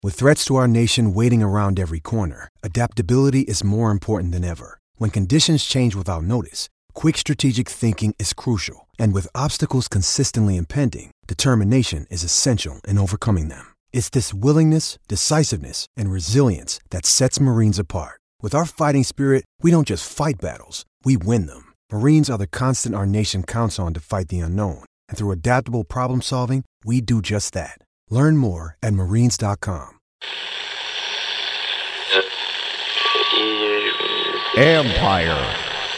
With threats to our nation waiting around every corner, adaptability is more important than ever. When conditions change without notice, quick strategic thinking is crucial. And with obstacles consistently impending, determination is essential in overcoming them. It's this willingness, decisiveness, and resilience that sets Marines apart. With our fighting spirit, we don't just fight battles, we win them. Marines are the constant our nation counts on to fight the unknown. And through adaptable problem solving, we do just that. Learn more at marines.com. Empire.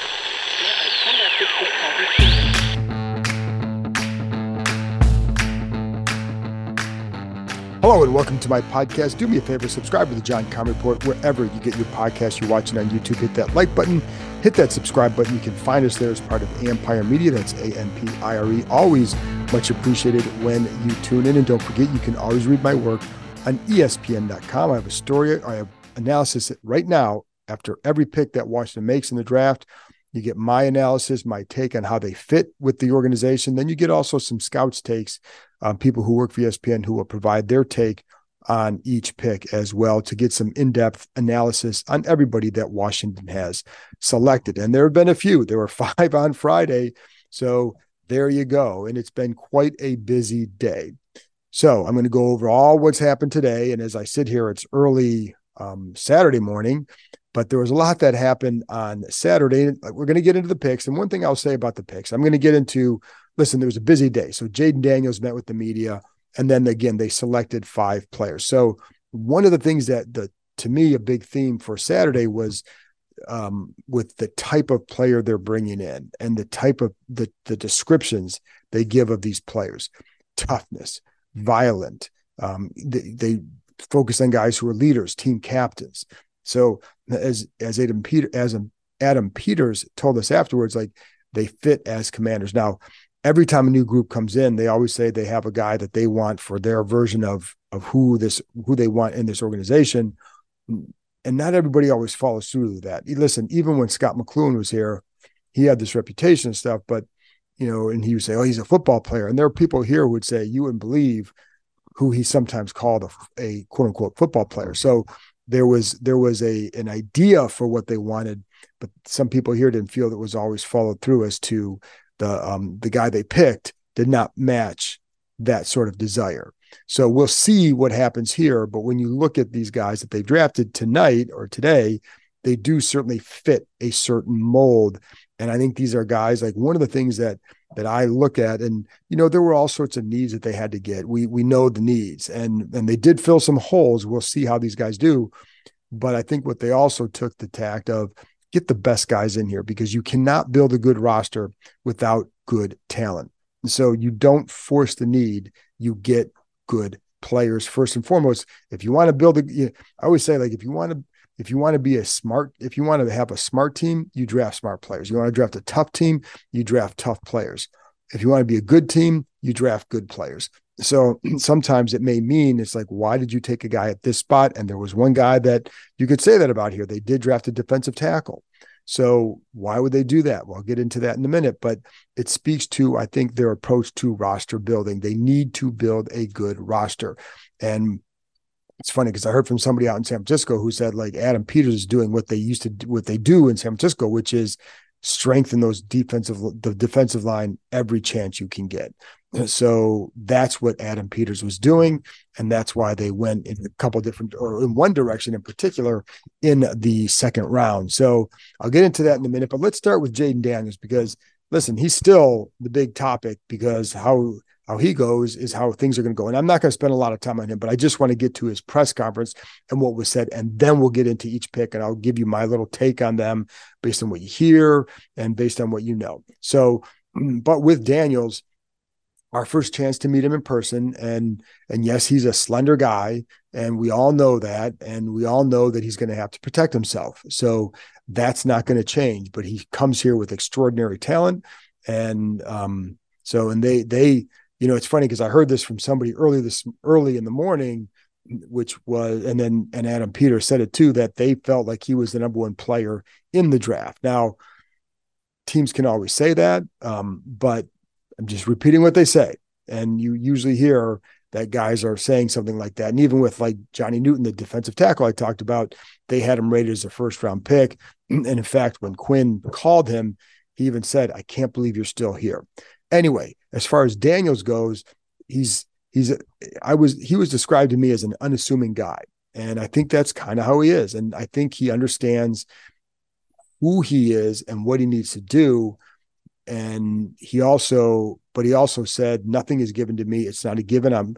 Hello and welcome to my podcast. Do me a favor, subscribe to the John Keim Report wherever you get your podcast. You're watching on YouTube, hit that like button, hit that subscribe button. You can find us there as part of Empire Media. That's AMPIRE. Always much appreciated when you tune in. And don't forget, you can always read my work on ESPN.com. I have a story, I have analysis right now after every pick that Washington makes in the draft. You get my analysis, my take on how they fit with the organization. Then you get also some scouts' takes, people who work for ESPN who will provide their take on each pick as well to get some in-depth analysis on everybody that Washington has selected. And there have been a few. There were 5 on Friday. So there you go. And it's been quite a busy day. So I'm going to go over all what's happened today. And as I sit here, it's early Saturday morning. But there was a lot that happened on Saturday. We're going to get into the picks. And one thing I'll say about the picks, I'm going to get into, listen, there was a busy day. So Jayden Daniels met with the media. And then again, they selected 5 players. So one of the things that to me, a big theme for Saturday was with the type of player they're bringing in and the type of the descriptions they give of these players: toughness, violent. They focus on guys who are leaders, team captains. So as Adam Peters told us afterwards, like, they fit as commanders. Now, every time a new group comes in, they always say they have a guy that they want for their version of who they want in this organization. And not everybody always follows through to that. Listen, even when Scott McCloughan was here, he had this reputation and stuff, but, and he would say, oh, he's a football player. And there are people here who would say, you wouldn't believe who he sometimes called a quote unquote football player. So there was an idea for what they wanted, but some people here didn't feel that was always followed through as to the guy they picked did not match that sort of desire. So we'll see what happens here. But when you look at these guys that they've drafted tonight or today, they do certainly fit a certain mold. And I think these are guys, like, one of the things that I look at, and, there were all sorts of needs that they had to get. We know the needs, and they did fill some holes. We'll see how these guys do. But I think what they also took the tact of, get the best guys in here, because you cannot build a good roster without good talent. And so you don't force the need, you get good players first and foremost. If you want to build I always say, like, if you want to have a smart team, you draft smart players. You want to draft a tough team, you draft tough players. If you want to be a good team, you draft good players. So sometimes it may mean it's like, why did you take a guy at this spot? And there was one guy that you could say that about here. They did draft a defensive tackle. So why would they do that? Well, I'll get into that in a minute, but it speaks to, I think, their approach to roster building. They need to build a good roster. And it's funny because I heard from somebody out in San Francisco who said, like, Adam Peters is doing what they do in San Francisco, which is strengthen the defensive line every chance you can get. So that's what Adam Peters was doing. And that's why they went in a couple of different, or in one direction in particular, in the second round. So I'll get into that in a minute, but let's start with Jayden Daniels, because listen, he's still the big topic, because how he goes is how things are going to go. And I'm not going to spend a lot of time on him, but I just want to get to his press conference and what was said. And then we'll get into each pick, and I'll give you my little take on them based on what you hear and based on what you know. So, but with Daniels, our first chance to meet him in person. And yes, he's a slender guy, and we all know that. And we all know that he's going to have to protect himself. So that's not going to change, but he comes here with extraordinary talent. And they, it's funny because I heard this from somebody early in the morning, which was, and Adam Peters said it too, that they felt like he was the number one player in the draft. Now, teams can always say that, but I'm just repeating what they say. And you usually hear that guys are saying something like that. And even with like Johnny Newton, the defensive tackle I talked about, they had him rated as a first-round pick. And in fact, when Quinn called him, he even said, "I can't believe you're still here." Anyway, as far as Daniels goes, he was described to me as an unassuming guy. And I think that's kind of how he is. And I think he understands who he is and what he needs to do. And he also said, nothing is given to me. It's not a given. I'm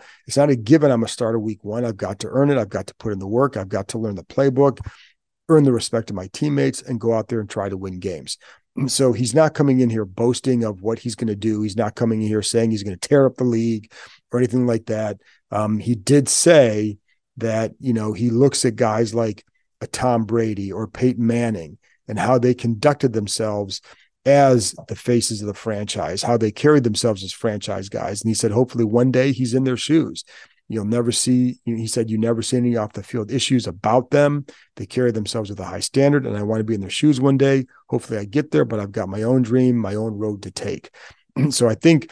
a starter week one. I've got to earn it. I've got to put in the work. I've got to learn the playbook, earn the respect of my teammates, and go out there and try to win games. So he's not coming in here boasting of what he's going to do. He's not coming in here saying he's going to tear up the league or anything like that. He did say that, he looks at guys like a Tom Brady or Peyton Manning and how they conducted themselves as the faces of the franchise, how they carried themselves as franchise guys. And he said, hopefully one day he's in their shoes. He said, you never see any off the field issues about them. They carry themselves with a high standard, and I want to be in their shoes one day. Hopefully I get there, but I've got my own dream, my own road to take. So I think,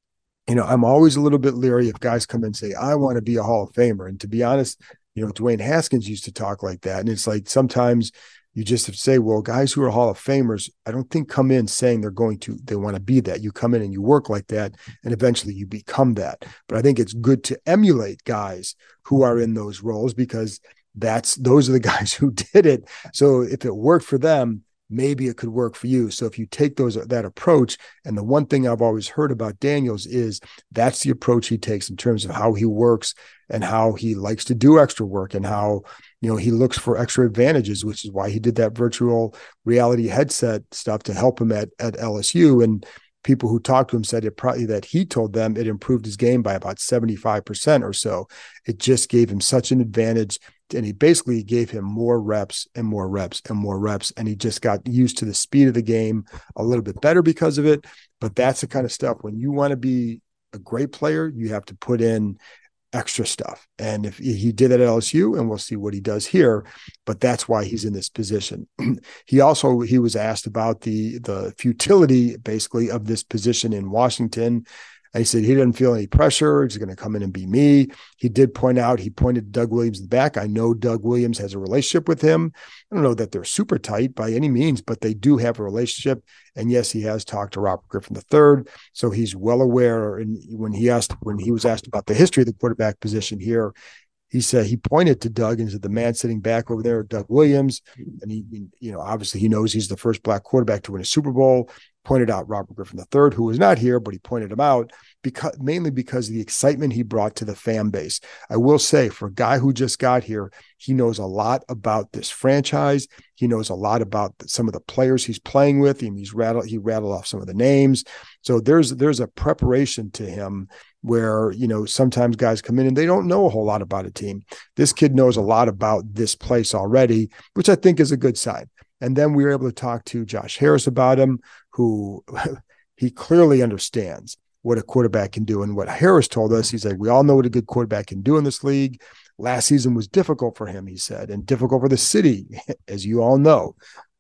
I'm always a little bit leery if guys come and say, I want to be a Hall of Famer. And to be honest, Dwayne Haskins used to talk like that. And it's like, sometimes you just have to say, well, guys who are Hall of Famers, I don't think come in saying they want to be that. You come in and you work like that, and eventually you become that. But I think it's good to emulate guys who are in those roles, because those are the guys who did it. So if it worked for them, maybe it could work for you. So if you take that approach, and the one thing I've always heard about Daniels is that's the approach he takes in terms of how he works and how he likes to do extra work, and how he looks for extra advantages, which is why he did that virtual reality headset stuff to help him at LSU. And people who talked to him said that he told them it improved his game by about 75% or so. It just gave him such an advantage. And he basically gave him more reps and more reps and more reps. And he just got used to the speed of the game a little bit better because of it. But that's the kind of stuff, when you want to be a great player, you have to put in extra stuff. And if he did that at LSU, and we'll see what he does here, but that's why he's in this position. He was asked about the futility basically of this position in Washington. And he said he didn't feel any pressure. He's going to come in and be me. He pointed Doug Williams in the back. I know Doug Williams has a relationship with him. I don't know that they're super tight by any means, but they do have a relationship. And yes, he has talked to Robert Griffin III. So he's well aware. And when he was asked about the history of the quarterback position here, he said he pointed to Doug and said, the man sitting back over there, Doug Williams. And he, obviously he knows he's the first black quarterback to win a Super Bowl. Pointed out Robert Griffin III, who was not here, but he pointed him out mainly because of the excitement he brought to the fan base. I will say, for a guy who just got here, he knows a lot about this franchise. He knows a lot about some of the players he's playing with. He rattled off some of the names. So there's a preparation to him where, sometimes guys come in and they don't know a whole lot about a team. This kid knows a lot about this place already, which I think is a good sign. And then we were able to talk to Josh Harris about him, who he clearly understands what a quarterback can do. And what Harris told us, he's like, we all know what a good quarterback can do in this league. Last season was difficult for him, he said, and difficult for the city, as you all know.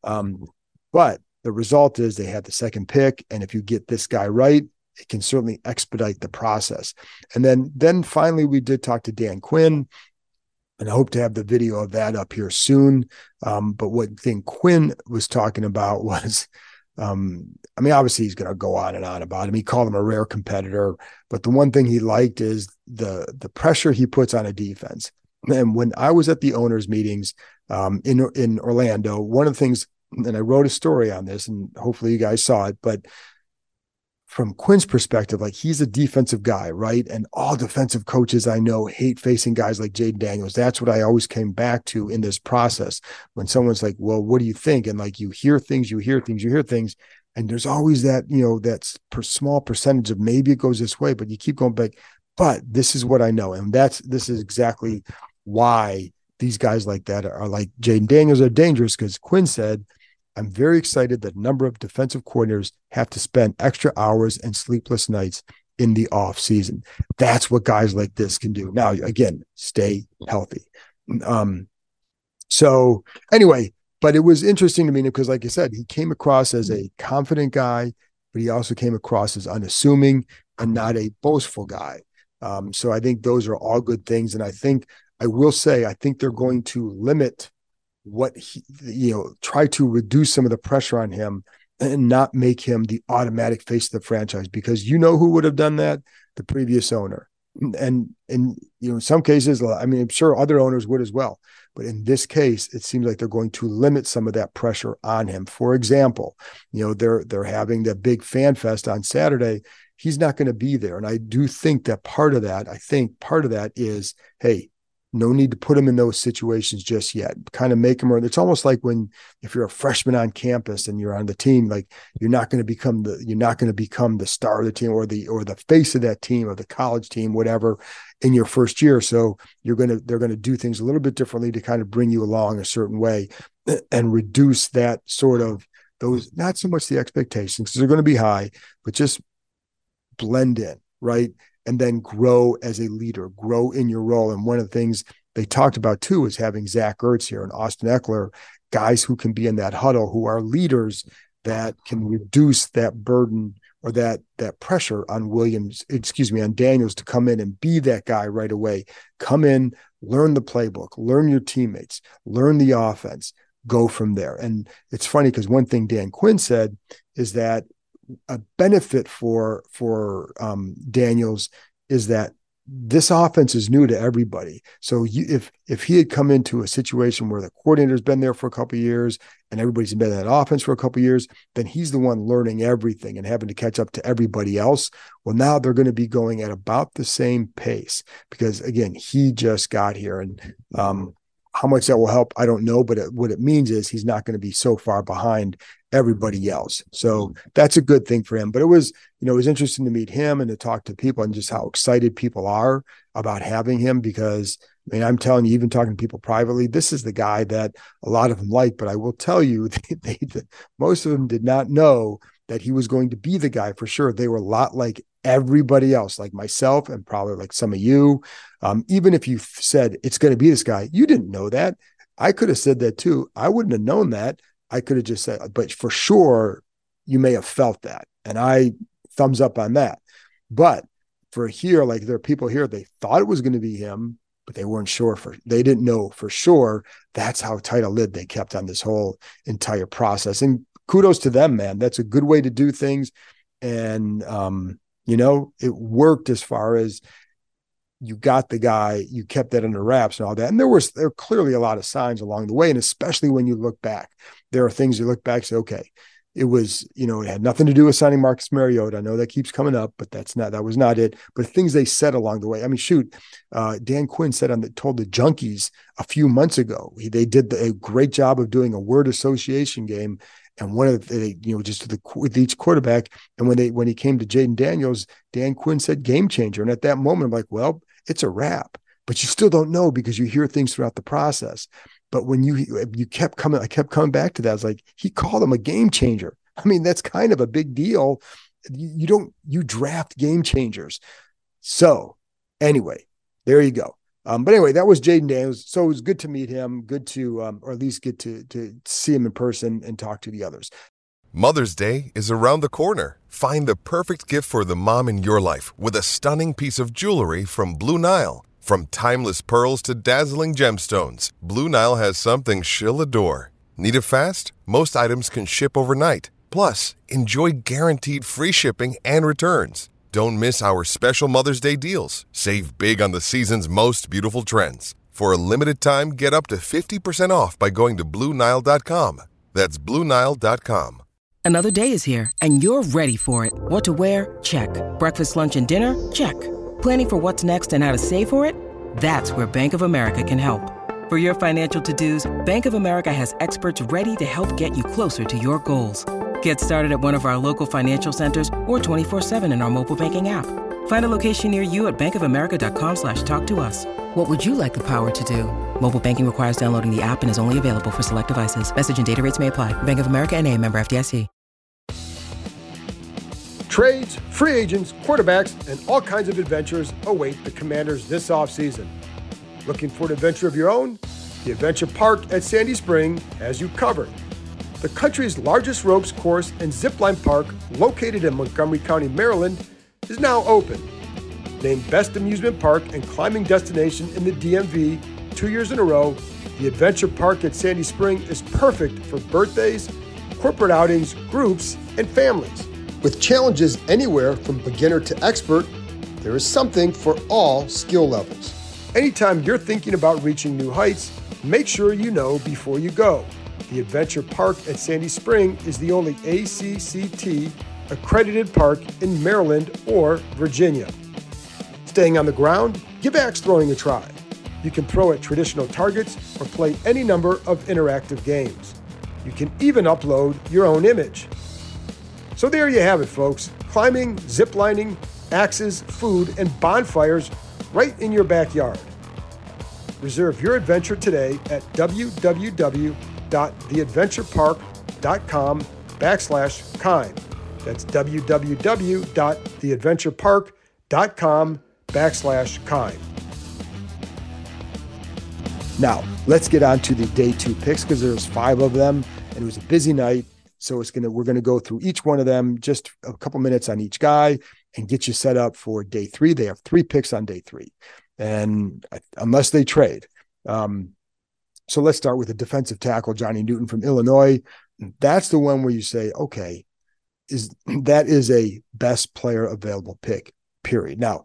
But the result is they had the second pick. And if you get this guy right, it can certainly expedite the process. And then finally, we did talk to Dan Quinn. And I hope to have the video of that up here soon. But what thing Quinn was talking about was, obviously he's going to go on and on about him. He called him a rare competitor. But the one thing he liked is the pressure he puts on a defense. And when I was at the owners' meetings in Orlando, one of the things, and I wrote a story on this, and hopefully you guys saw it, but from Quinn's perspective, like, he's a defensive guy, right? And all defensive coaches I know hate facing guys like Jayden Daniels. That's what I always came back to in this process. When someone's like, well, what do you think? And like, you hear things. And there's always that, small percentage of maybe it goes this way, but you keep going back. But this is what I know. And this is exactly why these guys like that are like Jayden Daniels are dangerous, because Quinn said, I'm very excited that a number of defensive coordinators have to spend extra hours and sleepless nights in the off season. That's what guys like this can do. Now, again, stay healthy. So anyway, but it was interesting to me because, like I said, he came across as a confident guy, but he also came across as unassuming and not a boastful guy. So I think those are all good things. And I think they're going to limit what try to reduce some of the pressure on him and not make him the automatic face of the franchise, because who would have done that? The previous owner. And in some cases, I mean, I'm sure other owners would as well. But in this case, it seems like they're going to limit some of that pressure on him. For example, they're having the big fan fest on Saturday. He's not going to be there. And I do think that part of that is, hey, no need to put him in those situations just yet. Kind of make him, or it's almost like if you're a freshman on campus and you're on the team, like you're not going to become the star of the team or the face of that team or the college team, whatever, in your first year. So they're going to do things a little bit differently to kind of bring you along a certain way and reduce that sort of those, not so much the expectations, because they're going to be high, but just blend in, right? And then grow as a leader, grow in your role. And one of the things they talked about too is having Zach Ertz here and Austin Eckler, guys who can be in that huddle, who are leaders that can reduce that burden or that pressure on on Daniels to come in and be that guy right away. Come in, learn the playbook, learn your teammates, learn the offense, go from there. And it's funny because one thing Dan Quinn said is that a benefit for Daniels is that this offense is new to everybody. So if he had come into a situation where the coordinator's been there for a couple of years and everybody's been in that offense for a couple of years, then he's the one learning everything and having to catch up to everybody else. Well, now they're going to be going at about the same pace because, again, he just got here. And how much that will help, I don't know. But what it means is he's not going to be so far behind everybody else. So that's a good thing for him. But it was interesting to meet him and to talk to people and just how excited people are about having him, because I mean, I'm telling you, even talking to people privately, this is the guy that a lot of them like. But I will tell you, most of them did not know that he was going to be the guy for sure. They were a lot like everybody else, like myself and probably like some of you. Even if you said it's going to be this guy, you didn't know that. I could have said that too. I wouldn't have known that. I could have just said, but for sure, you may have felt that. And I thumbs up on that. But for here, like there are people here, they thought it was going to be him, but they weren't sure they didn't know for sure. That's how tight a lid they kept on this whole entire process. And kudos to them, man. That's a good way to do things. And, it worked as far as you got the guy, you kept that under wraps and all that. And there were clearly a lot of signs along the way. And especially when you look back, there are things you look back and say, okay, it was, it had nothing to do with signing Marcus Mariota. I know that keeps coming up, but that was not it. But things they said along the way. I mean, shoot, Dan Quinn told the Junkies a few months ago, they did a great job of doing a word association game. And one of the, with each quarterback. And when he came to Jayden Daniels, Dan Quinn said game changer. And at that moment, I'm like, well, it's a wrap, but you still don't know because you hear things throughout the process. But when I kept coming back to that. I was like, he called him a game changer. I mean, that's kind of a big deal. You draft game changers. So anyway, there you go. But anyway, that was Jayden Daniels. So it was good to meet him, good to, or at least get to see him in person and talk to the others. Mother's Day is around the corner. Find the perfect gift for the mom in your life with a stunning piece of jewelry from Blue Nile. From timeless pearls to dazzling gemstones, Blue Nile has something she'll adore. Need it fast? Most items can ship overnight. Plus, enjoy guaranteed free shipping and returns. Don't miss our special Mother's Day deals. Save big on the season's most beautiful trends. For a limited time, get up to 50% off by going to BlueNile.com. That's BlueNile.com. Another day is here, and you're ready for it. What to wear? Check. Breakfast, lunch, and dinner? Check. Planning for what's next and how to save for it? That's where Bank of America can help. For your financial to-dos, Bank of America has experts ready to help get you closer to your goals. Get started at one of our local financial centers or 24/7 in our mobile banking app. Find a location near you at bankofamerica.com/talktous. What would you like the power to do? Mobile banking requires downloading the app and is only available for select devices. Message and data rates may apply. Bank of America NA, member FDIC. Trades, free agents, quarterbacks, and all kinds of adventures await the Commanders this offseason. Looking for an adventure of your own? The Adventure Park at Sandy Spring has you covered. The country's largest ropes course and zipline park, located in Montgomery County, Maryland, is now open. Named Best Amusement Park and Climbing Destination in the DMV 2 years in a row, the Adventure Park at Sandy Spring is perfect for birthdays, corporate outings, groups, and families. With challenges anywhere from beginner to expert, there is something for all skill levels. Anytime you're thinking about reaching new heights, make sure you know before you go. The Adventure Park at Sandy Spring is the only ACCT accredited park in Maryland or Virginia. Staying on the ground, give axe throwing a try. You can throw at traditional targets or play any number of interactive games. You can even upload your own image. So there you have it, folks. Climbing, ziplining, axes, food, and bonfires right in your backyard. Reserve your adventure today at www.theadventurepark.com/Keim. That's www.theadventurepark.com/Keim. Now, let's get on to the day 2 picks because there's 5 of them and it was a busy night. So we're going to go through each one of them, just a couple minutes on each guy and get you set up for day 3. They have 3 picks on day 3 and unless they trade. So let's start with the defensive tackle, Johnny Newton from Illinois. That's the one where you say, okay, that is a best player available pick, period. Now,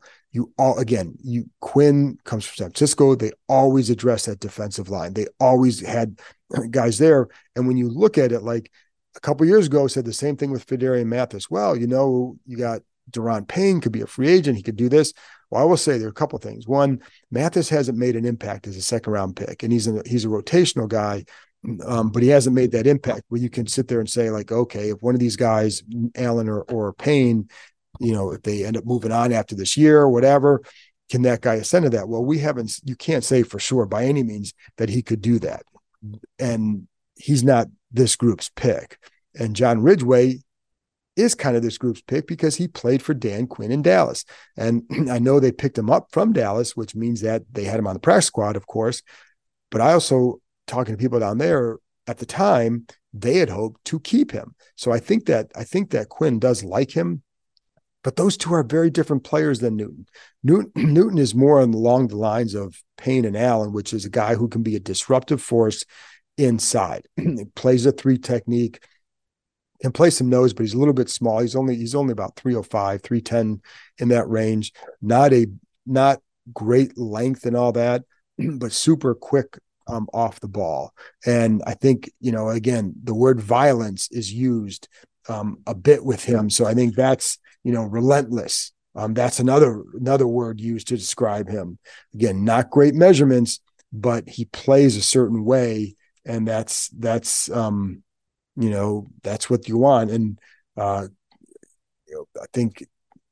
Quinn comes from San Francisco. They always address that defensive line. They always had guys there. And when you look at it, like a couple of years ago, said the same thing with Phidarian Mathis. Well, you got Daron Payne could be a free agent. He could do this. Well, I will say there are a couple of things. One, Mathis hasn't made an impact as a second-round pick, and he's a rotational guy, but he hasn't made that impact where you can sit there and say, like, okay, if one of these guys, Allen or Payne, if they end up moving on after this year or whatever, can that guy ascend to that? Well, you can't say for sure by any means that he could do that. And he's not this group's pick. And John Ridgeway is kind of this group's pick because he played for Dan Quinn in Dallas. And I know they picked him up from Dallas, which means that they had him on the practice squad, of course. But I also, talking to people down there at the time, they had hoped to keep him. So I think that Quinn does like him. But those two are very different players than Newton. Newton is more along the lines of Payne and Allen, which is a guy who can be a disruptive force inside. He plays a 3 technique, can play some nose, but he's a little bit small. He's only about 305, 310 in that range. Not great length and all that, but super quick off the ball. And I think, again, the word violence is used a bit with him. So I think that's, relentless. That's another word used to describe him. Again, not great measurements, but he plays a certain way, and that's what you want. And I think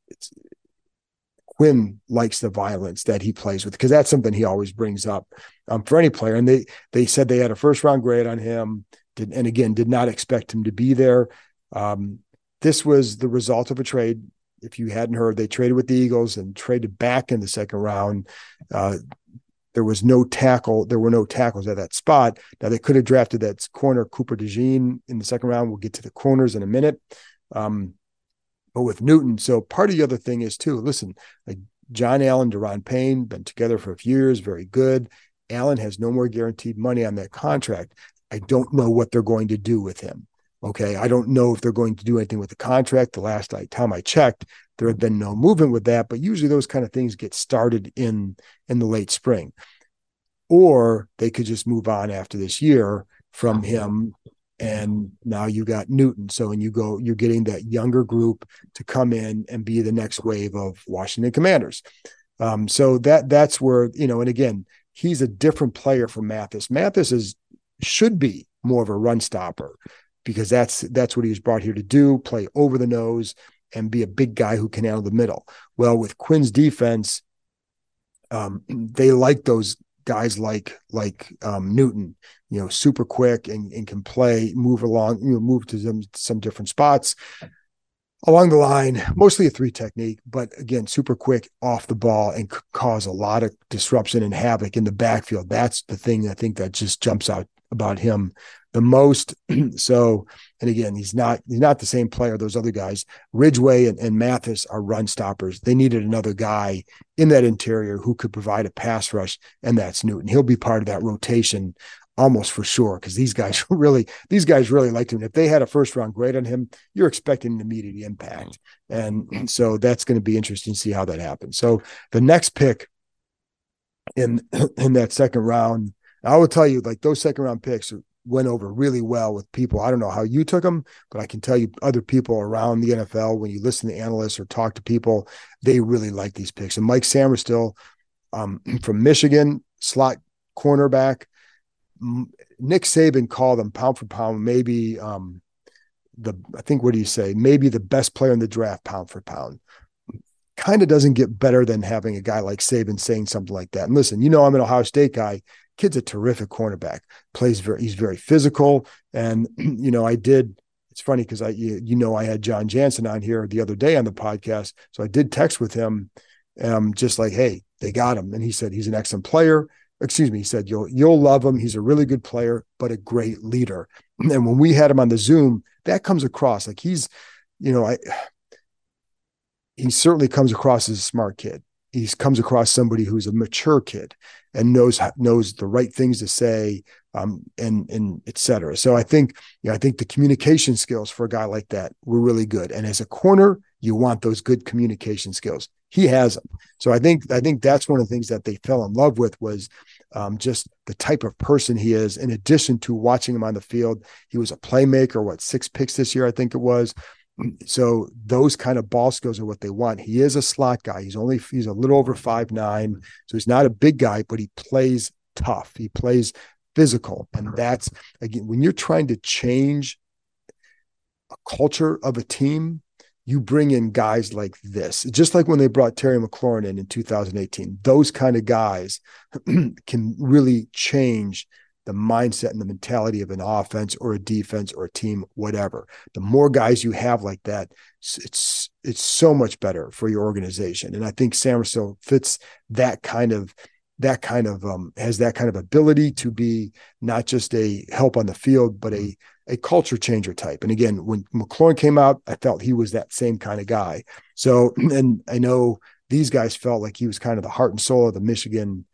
Quinn likes the violence that he plays with because that's something he always brings up for any player. And they said they had a first-round grade on him, did not expect him to be there. This was the result of a trade. If you hadn't heard, they traded with the Eagles and traded back in the second round. There was no tackle. There were no tackles at that spot. Now they could have drafted that corner Cooper DeJean in the second round. We'll get to the corners in a minute. But with Newton, so part of the other thing is too, listen, like John Allen, Daron Payne, been together for a few years, very good. Allen has no more guaranteed money on that contract. I don't know what they're going to do with him. Okay, I don't know if they're going to do anything with the contract. The last time I checked, there had been no movement with that, but usually those kind of things get started in the late spring. Or they could just move on after this year from him, and now you got Newton. So you're getting that younger group to come in and be the next wave of Washington Commanders. So that's where, and again, he's a different player from Mathis. Mathis should be more of a run stopper, because that's what he was brought here to do, play over the nose and be a big guy who can handle the middle. Well, with Quinn's defense, they like those guys like Newton, super quick and can move along, move to some different spots along the line, mostly a 3 technique, but again, super quick off the ball and could cause a lot of disruption and havoc in the backfield. That's the thing I think that just jumps out about him the most. So, and again, he's not the same player. Those other guys, Ridgeway and Mathis, are run stoppers. They needed another guy in that interior who could provide a pass rush, and that's Newton. He'll be part of that rotation almost for sure, because these guys really liked him. If they had a first round grade on him, you're expecting an immediate impact. And so that's going to be interesting to see how that happens. So the next pick in that second round, I will tell you, like, those second round picks went over really well with people. I don't know how you took them, but I can tell you other people around the NFL, when you listen to analysts or talk to people, they really like these picks. And Mike Sainristil from Michigan, slot cornerback. Nick Saban called him pound for pound, maybe maybe the best player in the draft pound for pound. Kind of doesn't get better than having a guy like Saban saying something like that. And listen, I'm an Ohio State guy. Kid's a terrific cornerback. He's very physical. And it's funny because I had John Jansen on here the other day on the podcast. So I did text with him, just like, hey, they got him. And he said he's an excellent player. Excuse me. He said, you'll love him. He's a really good player, but a great leader. And when we had him on the Zoom, that comes across like he certainly comes across as a smart kid. He comes across somebody who's a mature kid and knows the right things to say, and et cetera. So I think the communication skills for a guy like that were really good. And as a corner, you want those good communication skills. He has them. So I think that's one of the things that they fell in love with was just the type of person he is. In addition to watching him on the field, he was a playmaker. 6 picks this year, I think it was. So those kind of ball skills are what they want. He is a slot guy. He's a little over 5'9", so he's not a big guy, but he plays tough. He plays physical. And that's, again, when you're trying to change a culture of a team, you bring in guys like this, just like when they brought Terry McLaurin in 2018. Those kind of guys can really change the mindset and the mentality of an offense or a defense or a team, whatever. The more guys you have like that, it's so much better for your organization. And I think Sainristil fits that kind of has that kind of ability to be not just a help on the field, but a culture changer type. And again, when McLaurin came out, I felt he was that same kind of guy. So, and I know these guys felt like he was kind of the heart and soul of the Michigan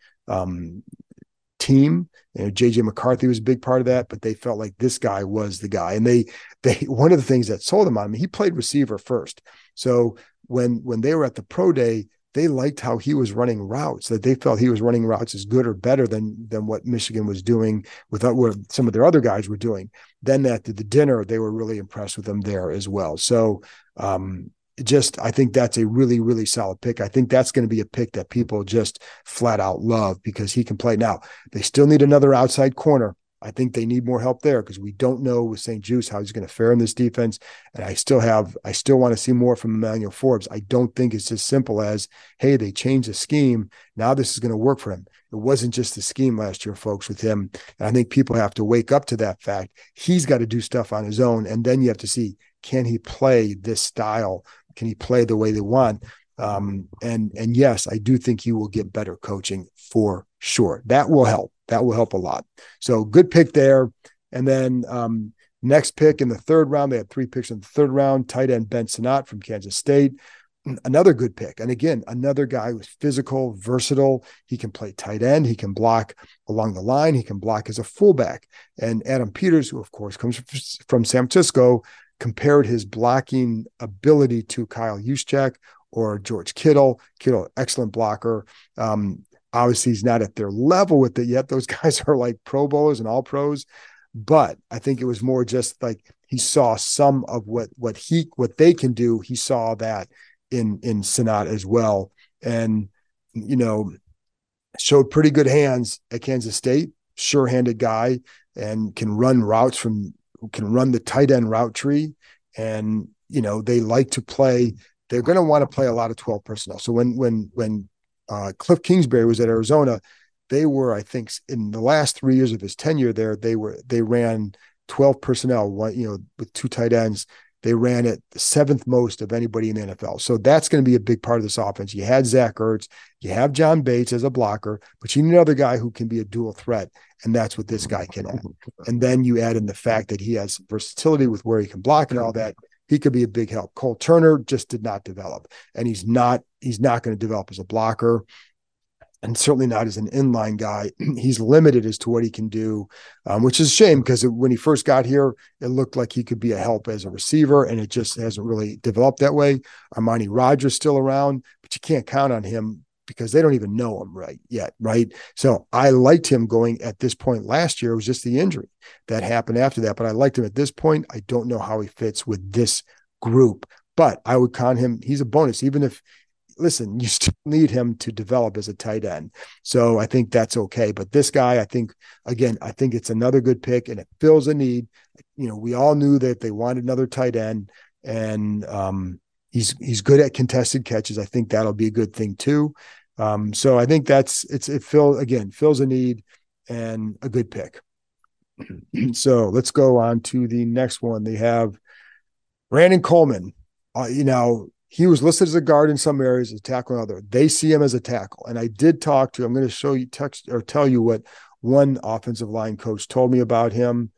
team. JJ McCarthy was a big part of that, but they felt like this guy was the guy. And they one of the things that sold him on him, he played receiver first. So when they were at the pro day, they liked how he was running routes, that they felt he was running routes as good or better than what Michigan was doing with what some of their other guys were doing. Then at the dinner, they were really impressed with him there as well. So I think that's a really, really solid pick. I think that's going to be a pick that people just flat out love because he can play. Now, they still need another outside corner. I think they need more help there because we don't know with St-Juste how he's going to fare in this defense. And I still want to see more from Emmanuel Forbes. I don't think it's as simple as, hey, they changed the scheme. Now this is going to work for him. It wasn't just the scheme last year, folks, with him. And I think people have to wake up to that fact. He's got to do stuff on his own. And then you have to see, can he play this style? Can he play the way they want? And yes, I do think he will get better coaching for sure. That will help. That will help a lot. So good pick there. And then next pick in the third round, they had 3 picks in the third round, tight end Ben Sinnott from Kansas State. Another good pick. And again, another guy who's physical, versatile. He can play tight end. He can block along the line. He can block as a fullback. And Adam Peters, who of course comes from San Francisco, compared his blocking ability to Kyle Juszczyk or George Kittle. Kittle, excellent blocker. Obviously, he's not at their level with it yet. Those guys are like Pro Bowlers and all pros. But I think it was more just like he saw some of what they can do. He saw that in Sinnott as well. And, showed pretty good hands at Kansas State, sure-handed guy, and can run the tight end route tree. And, they like to play. They're going to want to play a lot of 12 personnel. So when Cliff Kingsbury was at Arizona, they were, I think, in the last 3 years of his tenure there, they ran 12 personnel, with 2 tight ends. They ran it the 7th most of anybody in the NFL. So that's going to be a big part of this offense. You had Zach Ertz, you have John Bates as a blocker, but you need another guy who can be a dual threat, and that's what this guy can add. And then you add in the fact that he has versatility with where he can block and all that. He could be a big help. Cole Turner just did not develop, and he's not going to develop as a blocker, and certainly not as an inline guy. He's limited as to what he can do, which is a shame, because when he first got here, it looked like he could be a help as a receiver, and it just hasn't really developed that way. Armani Rogers still around, but you can't count on him because they don't even know him yet, right? So I liked him going at this point last year. It was just the injury that happened after that, but I liked him at this point. I don't know how he fits with this group, but I would count him. He's a bonus, even if, listen, you still need him to develop as a tight end. So I think that's okay. But this guy, I think it's another good pick, and it fills a need. We all knew that they wanted another tight end, and he's good at contested catches. I think that'll be a good thing too. So I think it fills a need and a good pick. So let's go on to the next one. They have Brandon Coleman. He was listed as a guard in some areas, a tackle in other. They see him as a tackle. And I did talk to, I'm going to show you tell you what one offensive line coach told me about him.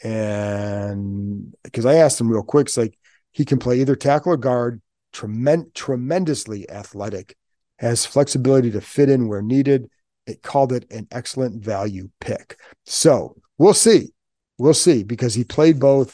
And because I asked him real quick, it's like, he can play either tackle or guard, tremendously athletic, has flexibility to fit in where needed. It called it an excellent value pick. So we'll see, because he played both.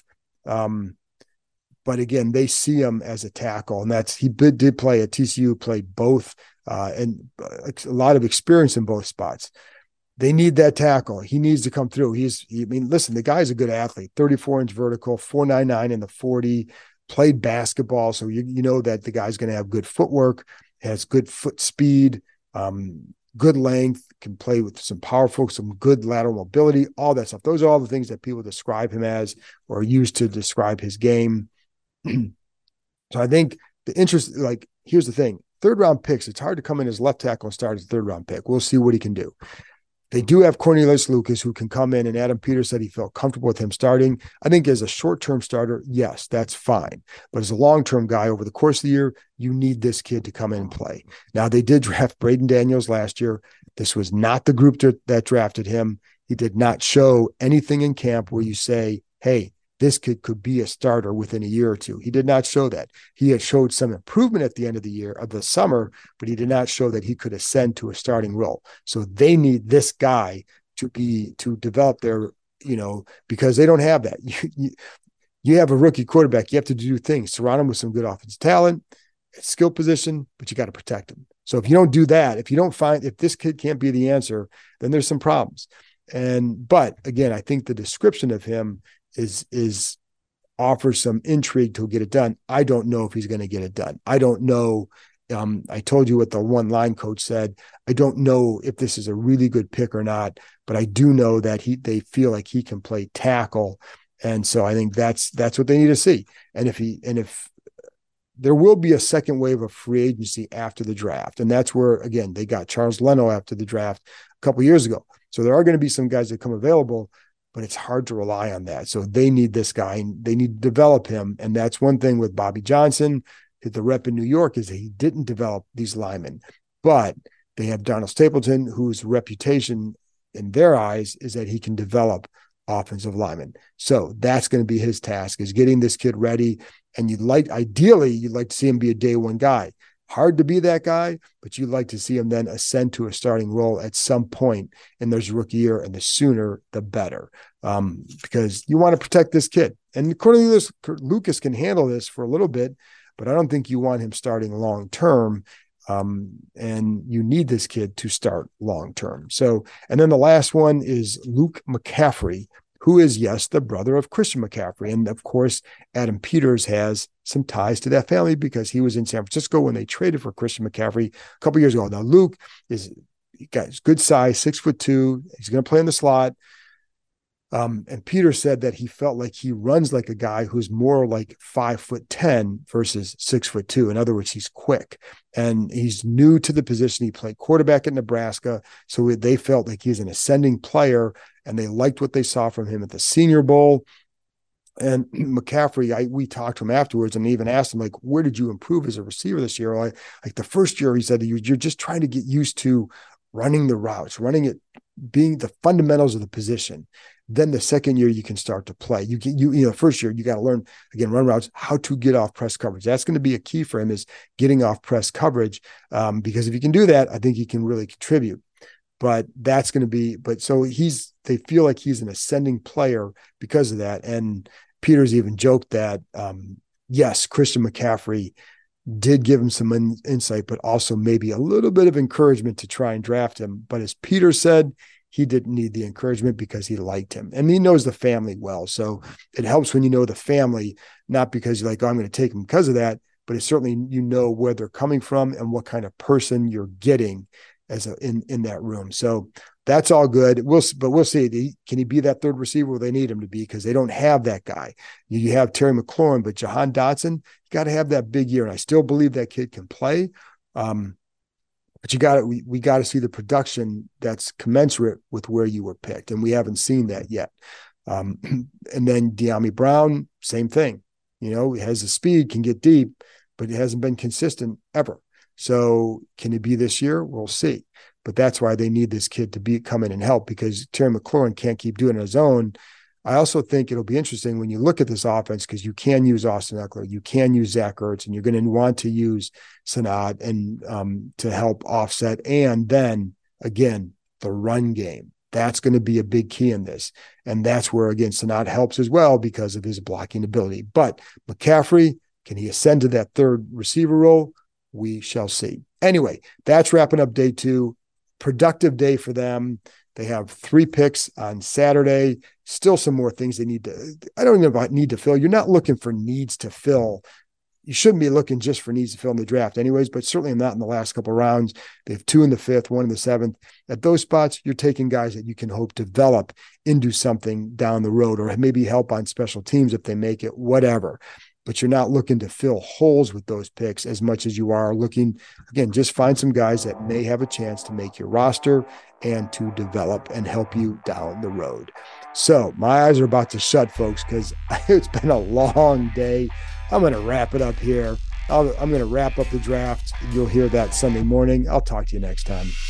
But again, they see him as a tackle, and he did play at TCU, played both, and a lot of experience in both spots. They need that tackle. He needs to come through. Listen, the guy's a good athlete, 34-inch vertical, 4.99 in the 40, played basketball. So you know that the guy's going to have good footwork, has good foot speed, good length, can play with some good lateral mobility, all that stuff. Those are all the things that people describe him as or use to describe his game. So I think here's the thing, 3rd round picks, it's hard to come in as left tackle and start as a 3rd round pick. We'll see what he can do. They do have Cornelius Lucas, who can come in, and Adam Peters said he felt comfortable with him starting. I think as a short-term starter, yes, that's fine. But as a long-term guy over the course of the year, you need this kid to come in and play. Now, they did draft Braden Daniels last year. This was not the group that drafted him. He did not show anything in camp where you say, hey, this kid could be a starter within a year or two. He did not show that. He had showed some improvement at the end of the summer, but he did not show that he could ascend to a starting role. So they need this guy to develop their, because they don't have that. You have a rookie quarterback. You have to do things, surround him with some good offensive talent, skill position, but you got to protect him. So if you don't do that, if this kid can't be the answer, then there's some problems. But again, I think the description of him is offers some intrigue to get it done. I don't know if he's going to get it done. I don't know. I told you what the one line coach said. I don't know if this is a really good pick or not, but I do know that they feel like he can play tackle. And so I think that's what they need to see. And if there will be a second wave of free agency after the draft. And that's where, again, they got Charles Leno after the draft a couple of years ago. So there are going to be some guys that come available, but it's hard to rely on that. So they need this guy, and they need to develop him. And that's one thing with Bobby Johnson, the rep in New York, is that he didn't develop these linemen. But they have Donald Stapleton, whose reputation in their eyes is that he can develop offensive linemen. So that's going to be his task, is getting this kid ready. And ideally, you'd like to see him be a day one guy. Hard to be that guy, but you'd like to see him then ascend to a starting role at some point in their rookie year, and the sooner, the better, because you want to protect this kid. And Cornelius Lucas can handle this for a little bit, but I don't think you want him starting long-term, and you need this kid to start long-term. So, and then the last one is Luke McCaffrey, who is, yes, the brother of Christian McCaffrey. And of course, Adam Peters has some ties to that family because he was in San Francisco when they traded for Christian McCaffrey a couple years ago. Now, Luke he got good size, 6'2". He's going to play in the slot. And Peter said that he felt like he runs like a guy who's more like 5'10" versus 6'2". In other words, he's quick, and he's new to the position. He played quarterback at Nebraska, so they felt like he's an ascending player, and they liked what they saw from him at the Senior Bowl. And McCaffrey, we talked to him afterwards and even asked him, like, where did you improve as a receiver this year? Like the first year, he said, you're just trying to get used to running the routes, running it, being the fundamentals of the position. Then the second year, you can start to play. First year, you got to learn, again, run routes, how to get off press coverage. That's going to be a key for him, is getting off press coverage. Because if you can do that, I think he can really contribute. But that's going to be, so they feel like he's an ascending player because of that. And Peters even joked that, yes, Christian McCaffrey did give him some insight, but also maybe a little bit of encouragement to try and draft him. But as Peter said, he didn't need the encouragement because he liked him. And he knows the family well. So it helps when you know the family, not because you're like, oh, I'm going to take him because of that, but it's certainly, where they're coming from and what kind of person you're getting in that room. So that's all good. We'll see. Can he be that third receiver where they need him to be? Because they don't have that guy. You have Terry McLaurin, but Jahan Dotson, you got to have that big year. And I still believe that kid can play. But we got to see the production that's commensurate with where you were picked. And we haven't seen that yet. And then Dyami Brown, same thing. He has the speed, can get deep, but it hasn't been consistent ever. So can it be this year? We'll see. But that's why they need this kid to come in and help, because Terry McLaurin can't keep doing it on his own. I also think it'll be interesting when you look at this offense, because you can use Austin Eckler, you can use Zach Ertz, and you're going to want to use Sanad and to help offset. And then again, the run game. That's going to be a big key in this. And that's where, again, Sanad helps as well because of his blocking ability. But McCaffrey, can he ascend to that third receiver role? We shall see. Anyway, that's wrapping up day 2. Productive day for them. They have 3 picks on Saturday. Still some more things they need to, I don't even know about need to fill. You're not looking for needs to fill. You shouldn't be looking just for needs to fill in the draft anyways, but certainly not in the last couple of rounds. They have 2 in the 5th, 1 in the 7th. At those spots, you're taking guys that you can hope develop into something down the road, or maybe help on special teams if they make it, whatever. But you're not looking to fill holes with those picks as much as you are looking, again, just find some guys that may have a chance to make your roster and to develop and help you down the road. So my eyes are about to shut, folks, because it's been a long day. I'm going to wrap it up here. I'm going to wrap up the draft. You'll hear that Sunday morning. I'll talk to you next time.